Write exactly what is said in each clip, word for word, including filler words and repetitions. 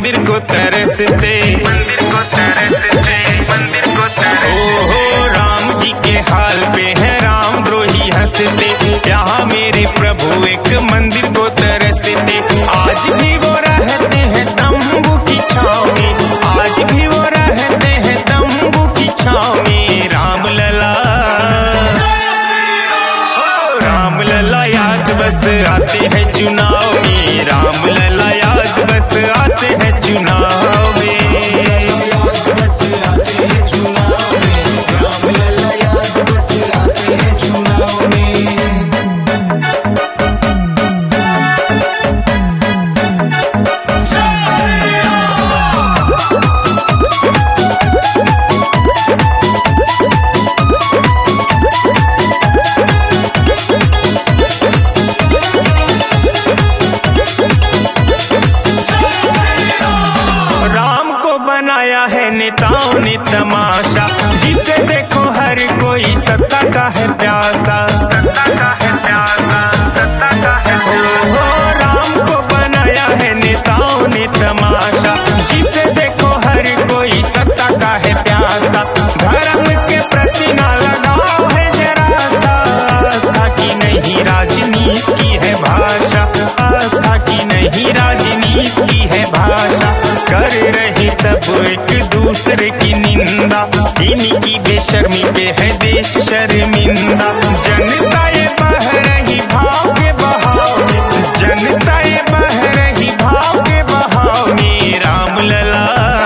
मंदिर को तरसते, मंदिर को तरसते, मंदिर को तरसते। ओहो राम जी के हाल पे है राम द्रोही हंसते, यहाँ मेरे प्रभु एक मंदिर को तरसते। आज भी वो रहते हैं तंबू की छाँव में, आज भी वो रहते हैं तंबू की छाँव में। राम लला, राम लला याद बस आते हैं चुनाव में, राम लला याद बस आते हैं चुनाव में, बस आते हैं चुनाव में, राम लला याद बस आते हैं चुनाव में। राम को बनाया है नेताओं ने तमाशा, जिसे देखो हर कोई सत्ता का है प्यासा, सत्ता का है प्यासा, सत्ता का है प्यासा। ओ राम को बनाया है नेताओं ने तमाशा, जिसे देखो हर कोई सत्ता का है प्यासा। धर्म के प्रति ना लगाओ है जरा सा, आस्था की नहीं राजनीति की है भाषा, आस्था की नहीं राजनीति की है भाषा। कर रहे सब एक दूसरे की निंदा, इन्हीं की बेशर्मी पे है देश शर्मिंदा। जनता ये बह रही भाव के बहाव में, जनता ये बह रही भाव के बहाव में। राम लला,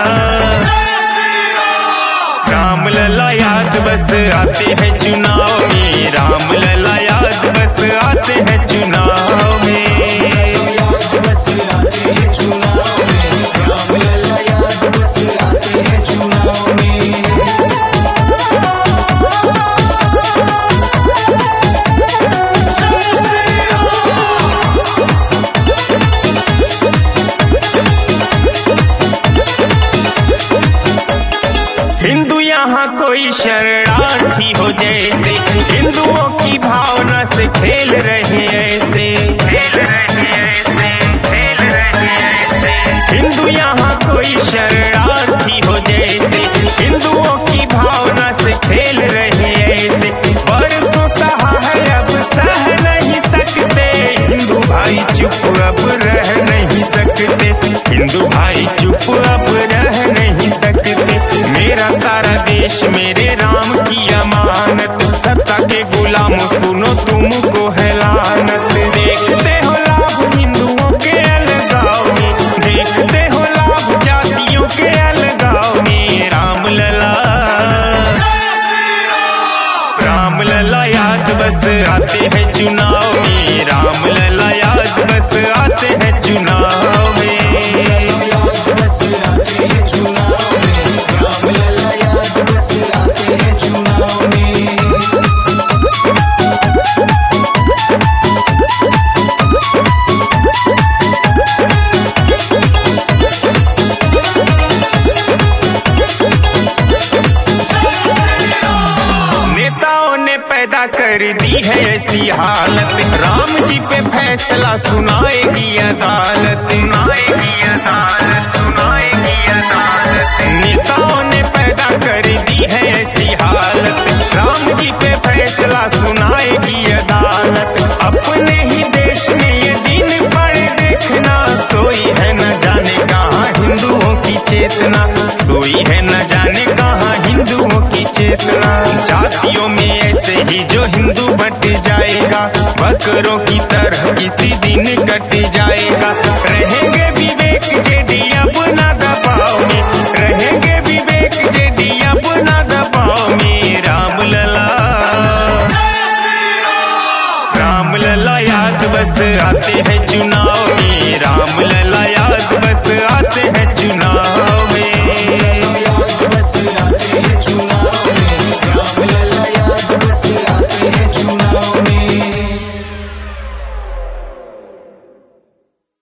राम लला याद बस आते हैं चुनाव में, राम लला याद बस आते हैं चुनाव में, बस आते हैं चुनाव में, राम लला याद बस आते हैं चुनाव में। हिंदू यहाँ कोई शरणार्थी हो जैसे, हिंदुओं की भावना से खेल रहे ऐसे, खेल रहे ऐसे, खेल रहे ऐसे। हिंदू यहाँ कोई शरणार्थी हो जैसे, हिंदुओं की भावना से खेल रहे ऐसे। बरसों सहा है अब सह नहीं सकते, हिंदू भाई चुप अब रह नहीं सकते, हिंदू भाई चुप अब रह नहीं सकते। मेरा सारा देश मेरे राम की अमानत, सत्ता के गुलाम सुनो तुमको है लानत। देखते हो लाभ हिंदुओं के अलगाव में, देखते हो लाभ जातियों के अलगाव में। राम लला, राम लला याद बस आते हैं चुनाव में, राम लला याद बस आते हैं चुनाव में, बस आते हैं चुनाव में, राम लला याद बस आते हैं चुनाव में। नेताओं ने पैदा कर दी है ऐसी हालत, राम जी पे फैसला सुनाएगी अदालत, सुनाएगी अदालत, सुनाएगी अदालत। नेताओं ने पैदा कर दी है ऐसी हालत, राम जी पे फैसला सुनाएगी अदालत। अपने ही देश में ये दिन पड़े देखना, सोई है न जाने कहाँ हिंदुओं की चेतना, सोई है न जाने कहाँ हिंदुओं की चेतना। जातियों में ऐसे ही जो हिंदू बट जाएगा, बकरों की तरह किसी दिन कट जाएगा।